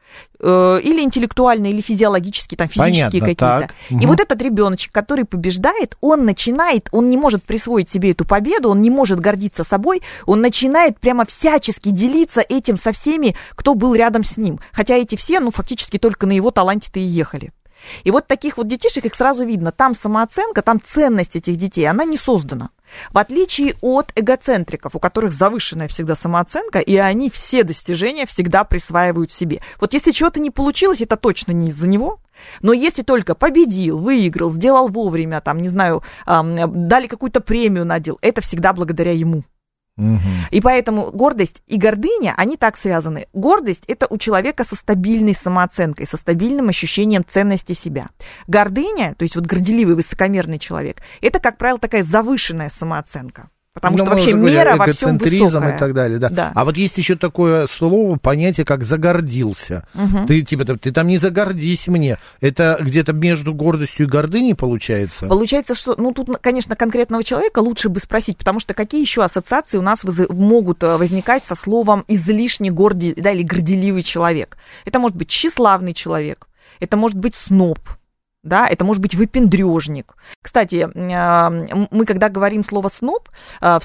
Или интеллектуально, или физиологически, там, физические Понятно, какие-то. Так. И угу. вот этот ребеночек, который побеждает, он начинает, он не может присвоить себе эту победу, он не может гордиться собой, он начинает прямо всячески делиться этим со всеми, кто был рядом с ним. Хотя эти все, ну, фактически только на его таланте-то и ехали. И вот таких вот детишек, их сразу видно, там самооценка, там ценность этих детей, она не создана. В отличие от эгоцентриков, у которых завышенная всегда самооценка, и они все достижения всегда присваивают себе. Вот если чего-то не получилось, это точно не из-за него. Но если только победил, выиграл, сделал вовремя, там, не знаю, дали какую-то премию надел, это всегда благодаря ему. Угу. И поэтому гордость и гордыня, они так связаны. Гордость – это у человека со стабильной самооценкой, со стабильным ощущением ценности себя. Гордыня, то есть вот горделивый, высокомерный человек, это, как правило, такая завышенная самооценка. Потому ну, что вообще мера во всем высокая. И так далее, да. Да. А вот есть еще такое слово, понятие, как загордился. Угу. Ты, типа, ты, ты там не загордись мне. Это где-то между гордостью и гордыней получается? Получается, что, ну, тут, конечно, конкретного человека лучше бы спросить, потому что какие еще ассоциации у нас воз... могут возникать со словом излишне гордый, да, или горделивый человек? Это может быть тщеславный человек, это может быть сноб. Да, это может быть выпендрежник. Кстати, мы, когда говорим слово сноб, в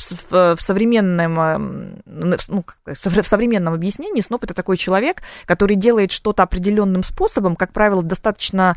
современном, ну, в современном объяснении сноб – это такой человек, который делает что-то определенным способом, как правило, достаточно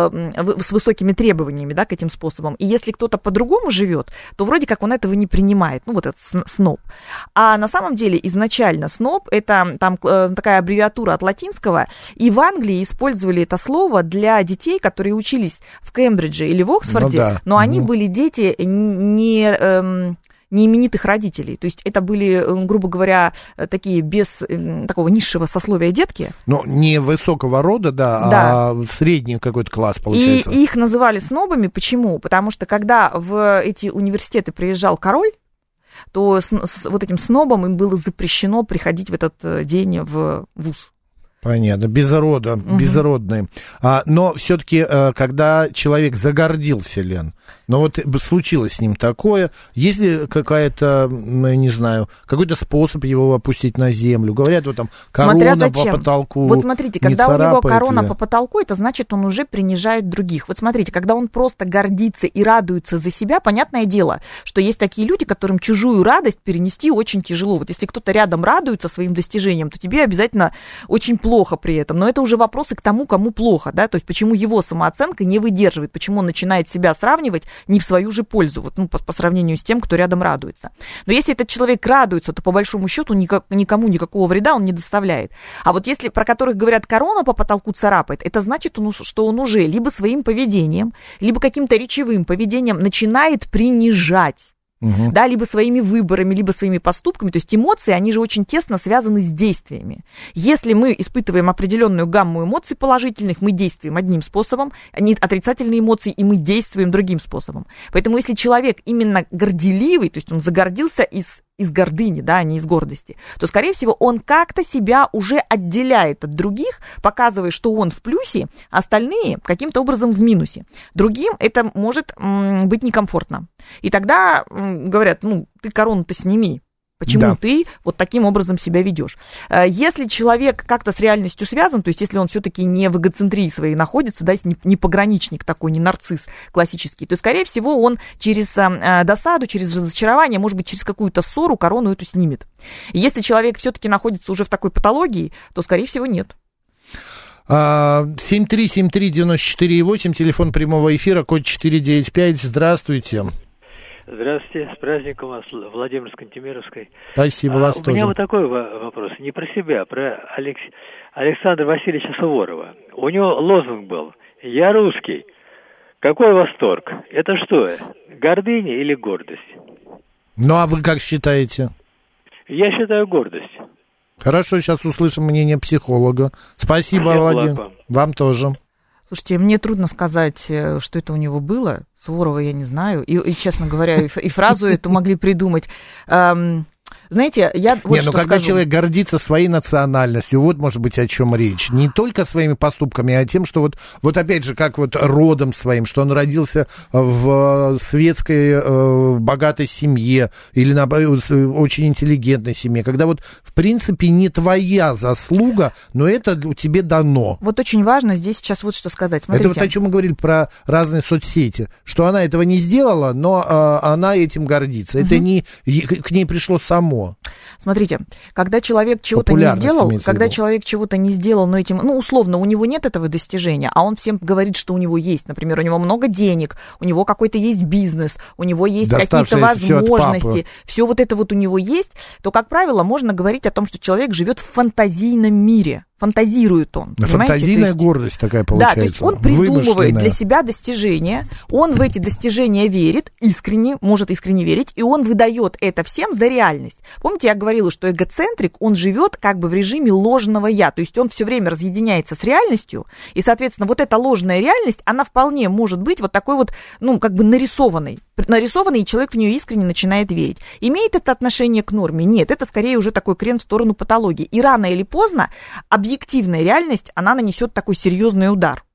с высокими требованиями, да, к этим способам. И если кто-то по-другому живет, то вроде как он этого не принимает, ну, вот этот сноб. А на самом деле изначально сноб – это там такая аббревиатура от латинского, и в Англии использовали это слово для детей, которые учились в Кембридже или в Оксфорде, ну, да. но они ну. были дети не, эм, не именитых родителей. То есть это были, грубо говоря, такие без э, такого низшего сословия детки. Ну, не высокого рода, да, да. а средний какой-то класс, получается. И их называли снобами. Почему? Потому что когда в эти университеты приезжал король, то с, с вот этим снобом им было запрещено приходить в этот день в вуз. Понятно, безрода, угу. безродные. А, но все-таки, когда человек загордился, Лен, но вот случилось с ним такое, есть ли какая-то, не знаю, какой-то способ его опустить на землю? Говорят, вот там корона по потолку. Вот смотрите, когда у него корона по потолку, это значит, он уже принижает других. Вот смотрите, когда он просто гордится и радуется за себя, понятное дело, что есть такие люди, которым чужую радость перенести очень тяжело. Вот если кто-то рядом радуется своим достижением, то тебе обязательно очень плохо. плохо при этом, но это уже вопросы к тому, кому плохо, да, то есть почему его самооценка не выдерживает, почему он начинает себя сравнивать не в свою же пользу, вот, ну, по, по сравнению с тем, кто рядом радуется. Но если этот человек радуется, то по большому счету никак, никому никакого вреда он не доставляет. А вот если про которых говорят, корона по потолку царапает, это значит, он, что он уже либо своим поведением, либо каким-то речевым поведением начинает принижать. Угу. Да, либо своими выборами, либо своими поступками. То есть эмоции, они же очень тесно связаны с действиями. Если мы испытываем определенную гамму эмоций положительных, мы действуем одним способом, они отрицательные эмоции, и мы действуем другим способом. Поэтому если человек именно горделивый, то есть он загордился из из гордыни, да, а не из гордости, то, скорее всего, он как-то себя уже отделяет от других, показывая, что он в плюсе, а остальные каким-то образом в минусе. Другим это может м, быть некомфортно. И тогда м, говорят, ну, ты корону-то сними. Почему да. ты вот таким образом себя ведешь? Если человек как-то с реальностью связан, то есть если он все-таки не в эгоцентрии своей находится, да, не, не пограничник такой, не нарцисс классический, то, скорее всего, он через досаду, через разочарование, может быть, через какую-то ссору корону эту снимет. Если человек все-таки находится уже в такой патологии, то, скорее всего, нет. семь три семь три девяносто четыре восемь, телефон прямого эфира, код четыреста девяносто пять. Здравствуйте. Здравствуйте, с праздником вас, Владимир с Кантемировской. Спасибо, вас а, тоже. У меня вот такой вопрос, не про себя, про Алекс... Александра Васильевича Суворова. У него лозунг был «Я русский». Какой восторг? Это что, гордыня или гордость? Ну, а вы как считаете? Я считаю гордость. Хорошо, сейчас услышим мнение психолога. Спасибо, Всех Владимир. Вам. вам тоже. Слушайте, мне трудно сказать, что это у него было. Суворова я не знаю. И, и честно говоря, и, и фразу эту могли придумать. Эм, знаете, я вот Не, что ну когда скажу. человек гордится своей национальностью, вот может быть о чем речь. Не только своими поступками, а тем, что вот, вот опять же, как вот родом своим, что он родился в светской, богатой семье или на очень интеллигентной семье. Когда вот, в принципе, не твоя заслуга, но это тебе дано. Вот очень важно здесь сейчас вот что сказать. Смотрите. Это вот о чем мы говорили про разные соцсети, что она этого не сделала, но а, она этим гордится. Угу. Это не к ней пришло само. Смотрите, когда человек чего-то не сделал, когда человек чего-то не сделал, но этим, ну, условно, у него нет этого достижения, а он всем говорит, что у него есть. Например, у него много денег, у него какой-то есть бизнес, у него есть какие-то возможности, все вот это вот у него есть, то, как правило, можно говорить о том, что человек живет в фантазийном мире. Фантазирует он. Фантазийная есть, гордость такая получается. Да, то есть он придумывает для себя достижения, он в эти достижения верит, искренне, может искренне верить, и он выдает это всем за реальность. Помните, я говорила, что эгоцентрик, он живет как бы в режиме ложного я, то есть он все время разъединяется с реальностью, и, соответственно, вот эта ложная реальность, она вполне может быть вот такой вот, ну, как бы нарисованной. нарисованной, и человек в нее искренне начинает верить. Имеет это отношение к норме? Нет, это скорее уже такой крен в сторону патологии. И рано или поздно объективная реальность, она нанесет такой серьезный удар.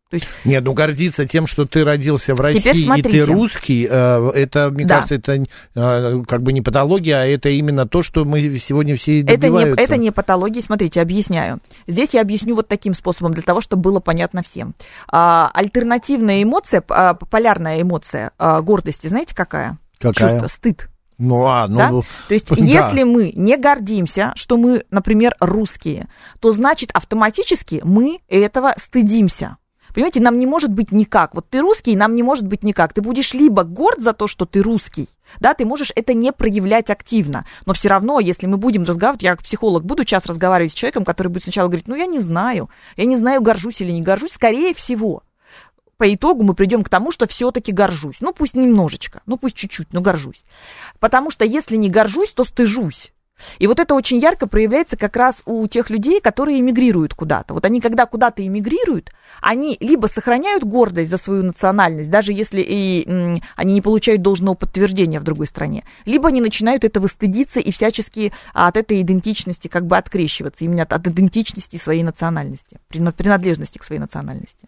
То есть... Нет, ну гордиться тем, что ты родился в России и ты русский, это, мне да. кажется, это как бы не патология, а это именно то, что мы сегодня все добиваются. Это не, это не патология, смотрите, объясняю. Здесь я объясню вот таким способом, для того, чтобы было понятно всем. А, альтернативная эмоция, а, полярная эмоция а, гордости, знаете, какая? Какая? Чувство, стыд. Ну, а, ну, да? ну, То есть, да. если мы не гордимся, что мы, например, русские, то значит автоматически мы этого стыдимся. Понимаете, нам не может быть никак. Вот ты русский, нам не может быть никак. Ты будешь либо горд за то, что ты русский, да, ты можешь это не проявлять активно, но все равно, если мы будем разговаривать, я как психолог буду сейчас разговаривать с человеком, который будет сначала говорить, ну, я не знаю, я не знаю, горжусь или не горжусь, скорее всего. По итогу мы придем к тому, что все-таки горжусь. Ну, пусть немножечко, ну, пусть чуть-чуть, но горжусь. Потому что если не горжусь, то стыжусь. И вот это очень ярко проявляется как раз у тех людей, которые эмигрируют куда-то. Вот они, когда куда-то эмигрируют, они либо сохраняют гордость за свою национальность, даже если и, м, они не получают должного подтверждения в другой стране, либо они начинают этого стыдиться и всячески от этой идентичности как бы открещиваться, именно от, от идентичности своей национальности, принадлежности к своей национальности.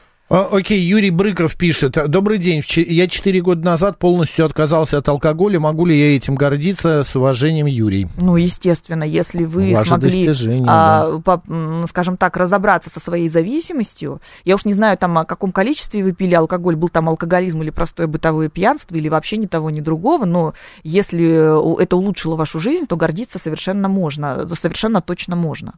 Окей, Юрий Брыков пишет. Добрый день. Я четыре года назад полностью отказался от алкоголя. Могу ли я этим гордиться? С уважением, Юрий. Ну, естественно, если вы Ваше смогли, а, да. по, скажем так, разобраться со своей зависимостью. Я уж не знаю, там, о каком количестве вы пили алкоголь, был там алкоголизм или простое бытовое пьянство, или вообще ни того, ни другого, но если это улучшило вашу жизнь, то гордиться совершенно можно, совершенно точно можно.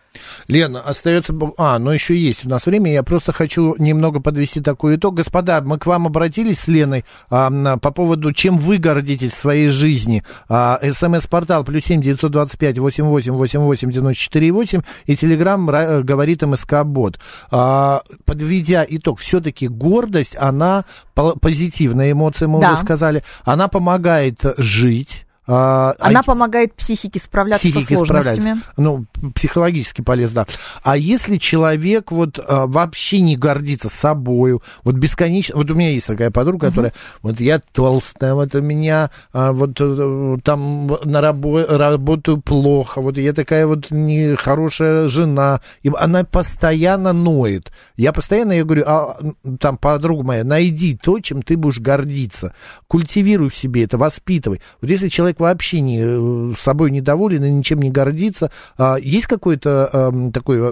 Лена, остается... А, ну еще есть у нас время, я просто хочу немного подвести такой итог. Господа, мы к вам обратились с Леной а, по поводу, чем вы гордитесь в своей жизни. А, СМС-портал плюс семь девятьсот двадцать пять восемьдесят восемь восемьдесят восемь девяносто четыре восемь и Телеграм говорит МСК-бот. А, подведя итог, все-таки гордость, она позитивная эмоция, мы да. уже сказали, она помогает жить. Она а, помогает психике справляться психике со сложностями. Ну, психологически полезно. А если человек вот а, вообще не гордится собою, вот бесконечно... Вот у меня есть такая подруга, uh-huh. которая... Вот я толстая, вот у меня а, вот там на рабо- работаю плохо, вот я такая вот нехорошая жена. И она постоянно ноет. Я постоянно ей говорю, а, там, подруга моя, найди то, чем ты будешь гордиться. Культивируй в себе это, воспитывай. Вот если человек вообще не, собой недоволен и ничем не гордится. А, есть какое-то а, такое,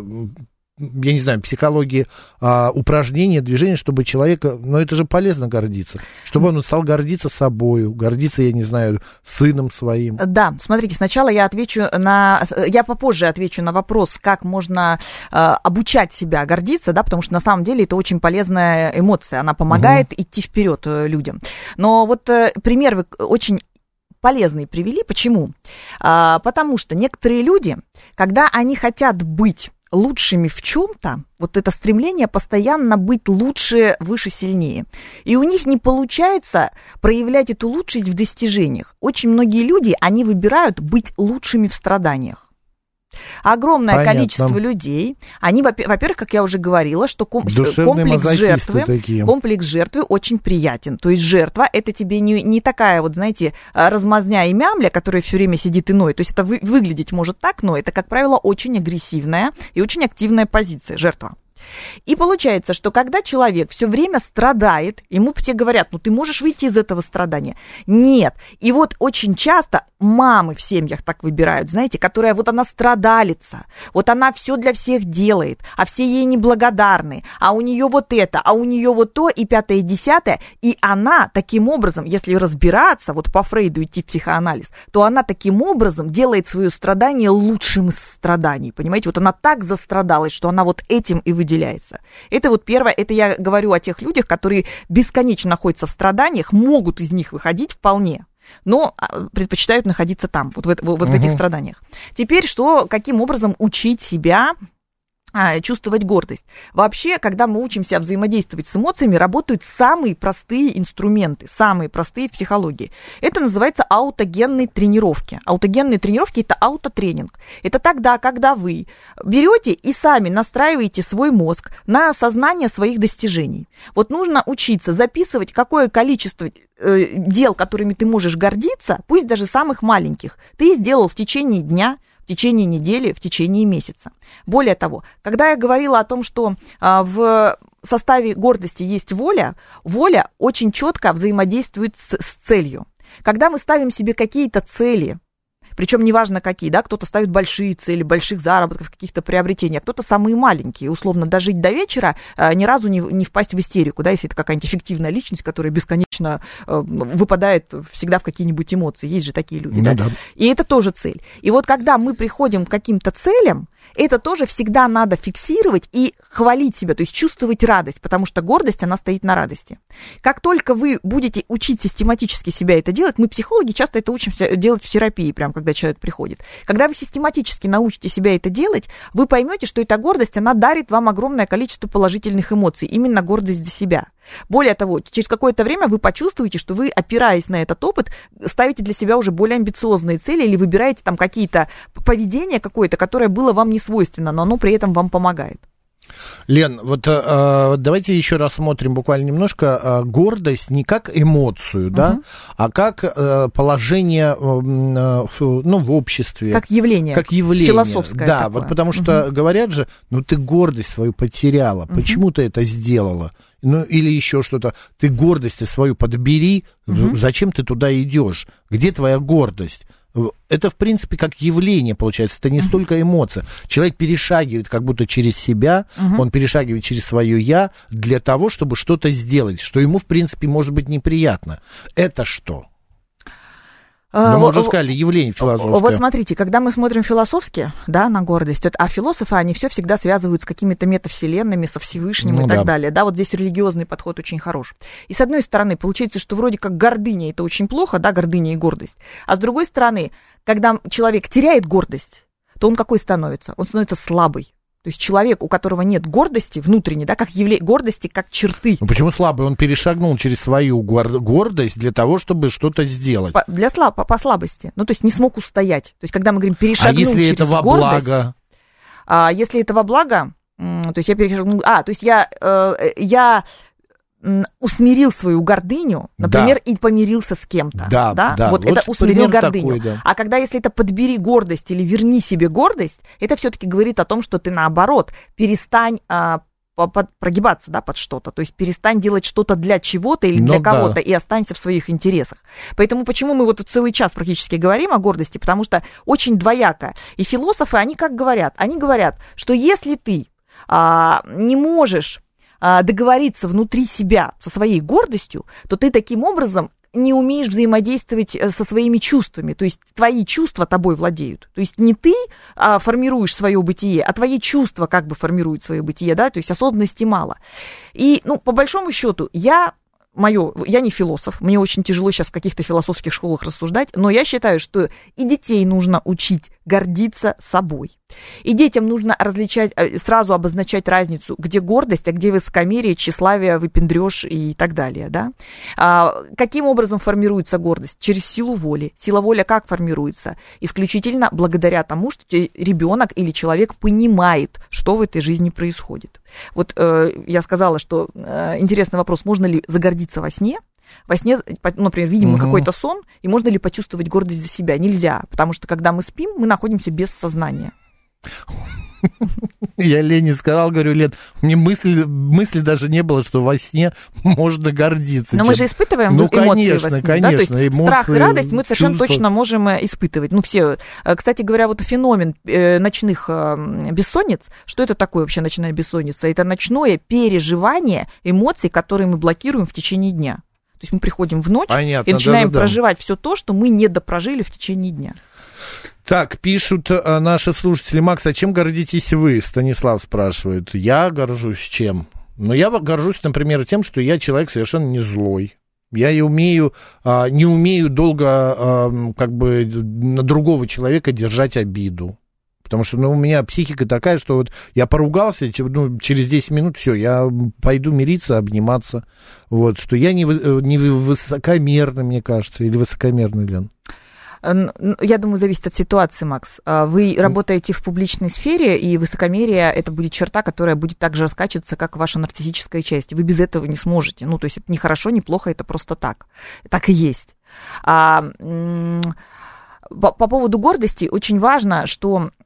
я не знаю, психологии а, упражнение, движение, чтобы человека, ну это же полезно гордиться, чтобы он стал гордиться собою, гордиться, я не знаю, сыном своим. Да, смотрите, сначала я отвечу на, я попозже отвечу на вопрос, как можно а, обучать себя гордиться, да, потому что на самом деле это очень полезная эмоция, она помогает угу. идти вперед людям. Но вот пример вы очень полезные привели. Почему? А, потому что некоторые люди, когда они хотят быть лучшими в чем-то, вот это стремление постоянно быть лучше, выше, сильнее. И у них не получается проявлять эту лучшесть в достижениях. Очень многие люди, они выбирают быть лучшими в страданиях. Огромное Понятно. количество людей, они, во-первых, как я уже говорила, что ком- комплекс жертвы, комплекс жертвы очень приятен. То есть жертва это тебе не, не такая вот, знаете, размазня и мямля, которая все время сидит и ноет. То есть это вы, выглядеть может так, но это, как правило, очень агрессивная и очень активная позиция, жертва. И получается, что когда человек все время страдает, ему все говорят, ну ты можешь выйти из этого страдания. Нет. И вот очень часто мамы в семьях так выбирают, знаете, которая вот она страдалица, вот она все для всех делает, а все ей неблагодарны, а у нее вот это, а у нее вот то, и пятое, и десятое. И она таким образом, если разбираться, вот по Фрейду идти в психоанализ, то она таким образом делает свое страдание лучшим из страданий. Понимаете, вот она так застрадалась, что она вот этим и выделяется. Это вот первое, это я говорю о тех людях, которые бесконечно находятся в страданиях, могут из них выходить вполне, но предпочитают находиться там, вот в, вот в этих страданиях. Теперь что, каким образом учить себя чувствовать гордость? Вообще, когда мы учимся взаимодействовать с эмоциями, работают самые простые инструменты, самые простые в психологии. Это называется аутогенные тренировки. Аутогенные тренировки – это аутотренинг. Это тогда, когда вы берете и сами настраиваете свой мозг на осознание своих достижений. Вот нужно учиться записывать, какое количество э, дел, которыми ты можешь гордиться, пусть даже самых маленьких, ты сделал в течение дня, в течение недели, в течение месяца. Более того, когда я говорила о том, что а, в в составе гордости есть воля, воля очень четко взаимодействует с, с целью. Когда мы ставим себе какие-то цели, причем неважно какие, да, кто-то ставит большие цели, больших заработков, каких-то приобретений, а кто-то самые маленькие, условно, дожить до вечера, э, ни разу не, не впасть в истерику, да, если это какая-нибудь эффективная личность, которая бесконечно э, выпадает всегда в какие-нибудь эмоции, есть же такие люди, ну, да? Да, и это тоже цель. И вот когда мы приходим к каким-то целям, это тоже всегда надо фиксировать и хвалить себя, то есть чувствовать радость, потому что гордость, она стоит на радости. Как только вы будете учить систематически себя это делать, мы, психологи, часто это учимся делать в терапии, прям когда человек приходит. Когда вы систематически научите себя это делать, вы поймете, что эта гордость, она дарит вам огромное количество положительных эмоций, именно гордость за себя. Более того, через какое-то время вы почувствуете, что вы, опираясь на этот опыт, ставите для себя уже более амбициозные цели или выбираете там какие-то поведения какое-то, которое было вам не свойственно, но оно при этом вам помогает. Лен, вот э, давайте еще рассмотрим буквально немножко э, гордость не как эмоцию, да, угу. а как э, положение э, ну, в обществе. Как явление. Как явление. Философское да, такое. Вот потому что угу. говорят же, ну ты гордость свою потеряла, угу. почему ты это сделала? Ну, или еще что-то. Ты гордость свою подбери, угу. зачем ты туда идешь? Где твоя гордость? Это, в принципе, как явление, получается, это не uh-huh. столько эмоция. Человек перешагивает как будто через себя, uh-huh. он перешагивает через свое «я» для того, чтобы что-то сделать, что ему, в принципе, может быть неприятно. Это что? Ну, мы уже сказали, явление философское. Вот смотрите, когда мы смотрим философски, да, на гордость, а философы, они все всегда связывают с какими-то метавселенными, со Всевышним ну, и так да. далее. Да, вот здесь религиозный подход очень хорош. И с одной стороны, получается, что вроде как гордыня – это очень плохо, да, гордыня и гордость. А с другой стороны, когда человек теряет гордость, то он какой становится? Он становится слабый. То есть человек, у которого нет гордости внутренней, да, как явление, гордости как черты. Ну почему слабый? Он перешагнул через свою гордость для того, чтобы что-то сделать. По, для слаб, по, по слабости. Ну, то есть не смог устоять. То есть когда мы говорим перешагнул через гордость... А если это во благо? А, если это во благо, то есть я перешагнул... А, то есть я... Э, я усмирил свою гордыню, например, да. и помирился с кем-то. Да, да. да. Вот, вот это усмирил гордыню. Такой, да. А когда, если это подбери гордость или верни себе гордость, это все-таки говорит о том, что ты, наоборот, перестань а, под, прогибаться, да, под что-то. То есть перестань делать что-то для чего-то или для ну, кого-то да. и останься в своих интересах. Поэтому почему мы вот целый час практически говорим о гордости? Потому что очень двояко. И философы, они как говорят? Они говорят, что если ты а, не можешь договориться внутри себя со своей гордостью, то ты таким образом не умеешь взаимодействовать со своими чувствами, то есть твои чувства тобой владеют. То есть не ты а, формируешь свое бытие, а твои чувства как бы формируют свое бытие, да, то есть осознанности мало. И, ну, по большому счету, я... Моё, я не философ, мне очень тяжело сейчас в каких-то философских школах рассуждать, но я считаю, что и детей нужно учить гордиться собой. И детям нужно различать, сразу обозначать разницу, где гордость, а где высокомерие, тщеславие, выпендрёж и так далее. Да? А, каким образом формируется гордость? Через силу воли. Сила воли как формируется? Исключительно благодаря тому, что ребенок или человек понимает, что в этой жизни происходит. Вот э, я сказала, что э, интересный вопрос, можно ли загордиться во сне? Во сне, например, видим мы угу. какой-то сон, и можно ли почувствовать гордость за себя? Нельзя, потому что когда мы спим, мы находимся без сознания. Я Лене сказал, говорю, Лен, мне мысли, мысли даже не было, что во сне можно гордиться. Но чем... мы же испытываем ну, эмоции конечно, во сне, конечно, да? То есть эмоции, страх и радость мы совершенно чувства. точно можем испытывать. Ну, все. Кстати говоря, вот феномен ночных бессонниц, что это такое вообще ночная бессонница? Это ночное переживание эмоций, которые мы блокируем в течение дня. То есть мы приходим в ночь Понятно, и начинаем да, да, проживать да. все то, что мы не допрожили в течение дня. Так, пишут а, наши слушатели. Макс, а чем гордитесь вы? Станислав спрашивает. Я горжусь чем? Ну, я горжусь, например, тем, что я человек совершенно не злой. Я и умею, а, не умею долго а, как бы на другого человека держать обиду. Потому что ну, у меня психика такая, что вот я поругался, ну, через десять минут все, я пойду мириться, обниматься. Вот, что я не, не высокомерный, мне кажется, или высокомерный, Лен. Я думаю, зависит от ситуации, Макс. Вы работаете в публичной сфере, и высокомерие – это будет черта, которая будет так же раскачиваться, как ваша нарциссическая часть. Вы без этого не сможете. Ну, то есть это не хорошо, не плохо, это просто так. Так и есть. А, по, по поводу гордости очень важно, что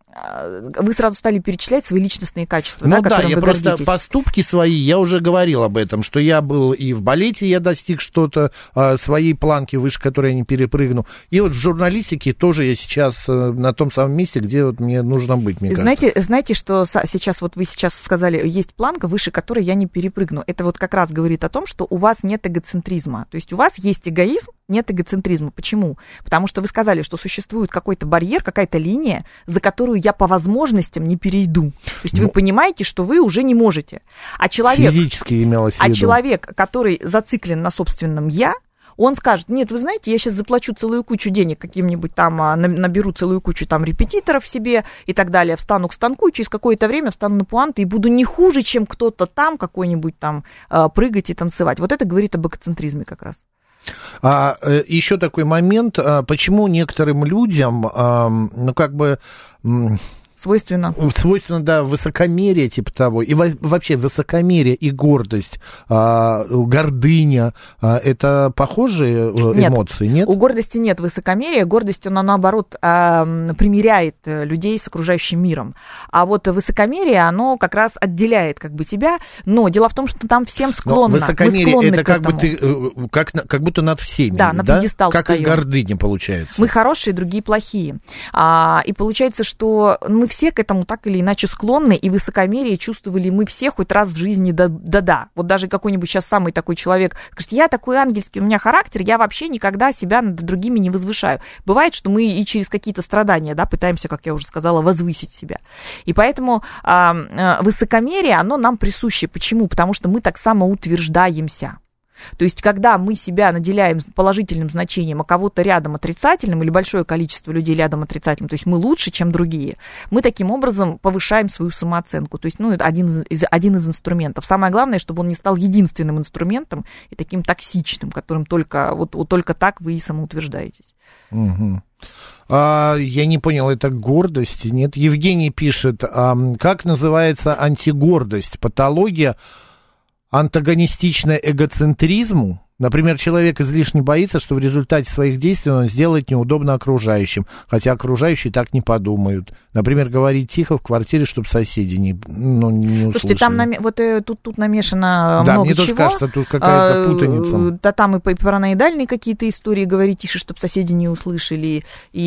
вы сразу стали перечислять свои личностные качества, ну, да, да, которым я вы просто гордитесь. Поступки свои, я уже говорил об этом, что я был и в балете, я достиг что-то, а, своей планки выше, которой я не перепрыгну. И вот в журналистике тоже я сейчас а, на том самом месте, где вот мне нужно быть, мне знаете, кажется. Знаете, что сейчас, вот вы сейчас сказали, есть планка, выше которой я не перепрыгну. Это вот как раз говорит о том, что у вас нет эгоцентризма. То есть у вас есть эгоизм, нет эгоцентризма. Почему? Потому что вы сказали, что существует какой-то барьер, какая-то линия, за которую я по возможностям не перейду. То есть ну, вы понимаете, что вы уже не можете. А человек, физически имелось в виду. А человек, который зациклен на собственном «я», он скажет: нет, вы знаете, я сейчас заплачу целую кучу денег каким-нибудь там, наберу целую кучу там репетиторов себе и так далее, встану к станку, и через какое-то время встану на пуанты и буду не хуже, чем кто-то там какой-нибудь там прыгать и танцевать. Вот это говорит об эгоцентризме как раз. А, еще такой момент, почему некоторым людям, ну, как бы... Свойственно. Свойственно, да, высокомерие типа того. И вообще высокомерие и гордость, а, гордыня, а, это похожие эмоции, нет? Нет, у гордости нет высокомерия. Гордость, она, наоборот, а, примиряет людей с окружающим миром. А вот высокомерие, оно как раз отделяет как бы тебя. Но дело в том, что там всем склонно. Но высокомерие, это как, бы ты, как, как будто над всеми. Да, на пьедестал как встаём. И гордыня получается. Мы хорошие, другие плохие. А, и получается, что мы все к этому так или иначе склонны, и высокомерие чувствовали мы все хоть раз в жизни, да-да. Вот даже какой-нибудь сейчас самый такой человек скажет: я такой ангельский, у меня характер, я вообще никогда себя над другими не возвышаю. Бывает, что мы и через какие-то страдания, да, пытаемся, как я уже сказала, возвысить себя. И поэтому а, высокомерие, оно нам присуще. Почему? Потому что мы так самоутверждаемся. То есть, когда мы себя наделяем положительным значением, а кого-то рядом отрицательным, или большое количество людей рядом отрицательным, то есть мы лучше, чем другие, мы таким образом повышаем свою самооценку. То есть, ну, это один из, один из инструментов. Самое главное, чтобы он не стал единственным инструментом и таким токсичным, которым только, вот, вот только так вы и самоутверждаетесь. Угу. А, я не понял, это гордость? Нет. Евгений пишет, а, как называется антигордость? Патология антагонистичная эгоцентризму. Например, человек излишне боится, что в результате своих действий он сделает неудобно окружающим, хотя окружающие так не подумают. Например, говорить тихо в квартире, чтобы соседи не, ну, не услышали. Слушайте, там наме... вот э, тут, тут намешано да, много мне чего. тоже кажется, тут какая-то путаница. Да, там и параноидальные какие-то истории, говорить тише, чтобы соседи не услышали,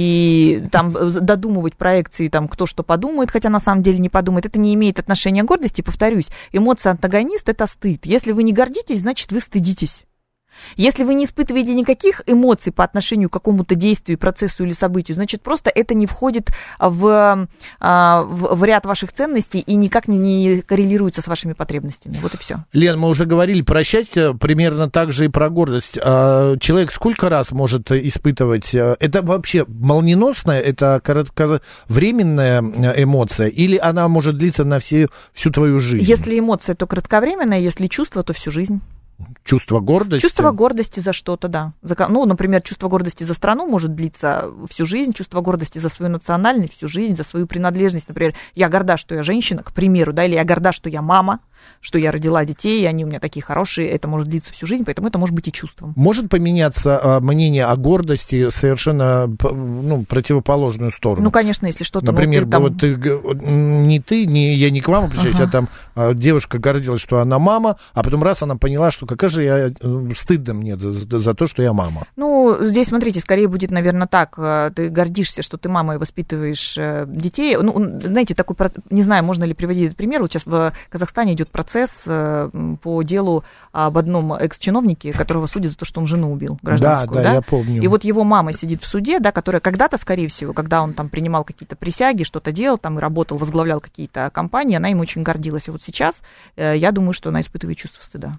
и там додумывать проекции, там, кто что подумает, хотя на самом деле не подумает. Это не имеет отношения к гордости, повторюсь. Эмоция антагонист – это стыд. Если вы не гордитесь, значит, вы стыдитесь. Если вы не испытываете никаких эмоций по отношению к какому-то действию, процессу или событию, значит, просто это не входит в, в, в ряд ваших ценностей и никак не, не коррелируется с вашими потребностями. Вот и все. Лен, мы уже говорили про счастье, примерно так же и про гордость. Человек сколько раз может испытывать? Это вообще молниеносная, это кратковременная эмоция, или она может длиться на всю, всю твою жизнь? Если эмоция, то кратковременная, если чувство, то всю жизнь. Чувство гордости? Чувство гордости за что-то, да. За, ну, например, чувство гордости за страну может длиться всю жизнь, чувство гордости за свою национальность всю жизнь, за свою принадлежность. Например, я горда, что я женщина, к примеру, да, или я горда, что я мама, что я родила детей, и они у меня такие хорошие, это может длиться всю жизнь, поэтому это может быть и чувством. Может поменяться а, мнение о гордости совершенно, ну, противоположную сторону? Ну, конечно, если что-то... Например, ну, ты там... вот ты, не ты, не, я не к вам обращаюсь, ага. а там а, девушка гордилась, что она мама, а потом раз она поняла, что какая же я, стыдно мне за, за то, что я мама. Ну, здесь, смотрите, скорее будет, наверное, так, ты гордишься, что ты мама и воспитываешь детей. Ну, знаете, такой, не знаю, можно ли приводить этот пример, вот сейчас в Казахстане идет процесс по делу об одном экс-чиновнике, которого судят за то, что он жену убил, гражданскую. Да, да, да? я помню. И вот его мама сидит в суде, да, которая когда-то, скорее всего, когда он там принимал какие-то присяги, что-то делал, там и работал, возглавлял какие-то компании, она им очень гордилась. И вот сейчас я думаю, что она испытывает чувство стыда.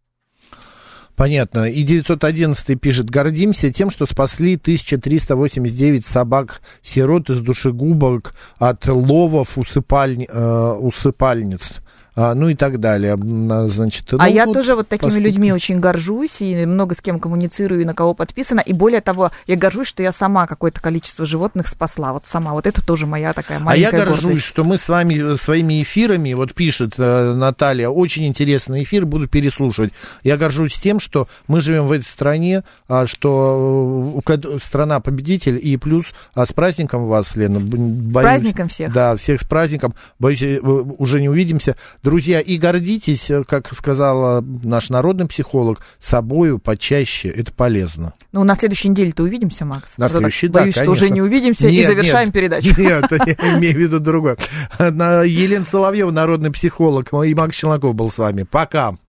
Понятно. И девятьсот одиннадцатый пишет: гордимся тем, что спасли тысяча триста восемьдесят девять собак-сирот из душегубок от ловов усыпаль... э, усыпальниц. а, ну и так далее. Значит, а ну, я вот тоже вот такими поступки. людьми очень горжусь, и много с кем коммуницирую, и на кого подписано, и более того, я горжусь, что я сама какое-то количество животных спасла, вот сама, вот это тоже моя такая маленькая гордость. А я горжусь, гордость. что мы с вами своими эфирами, вот пишет э, Наталья, очень интересный эфир, буду переслушивать. Я горжусь тем, что мы живем в этой стране, а, что э, страна победитель, и плюс а с праздником вас, Лена. Боюсь, с праздником всех. Да, всех с праздником. Боюсь, уже не увидимся. Друзья, и гордитесь, как сказала наш народный психолог, собою почаще, это полезно. Ну, на следующей неделе-то увидимся, Макс. На следующей, да, боюсь, конечно. что уже не увидимся, нет, и завершаем нет, передачу. Нет, я имею в виду другое. Елена Соловьева, народный психолог, и Макс Челноков был с вами. Пока.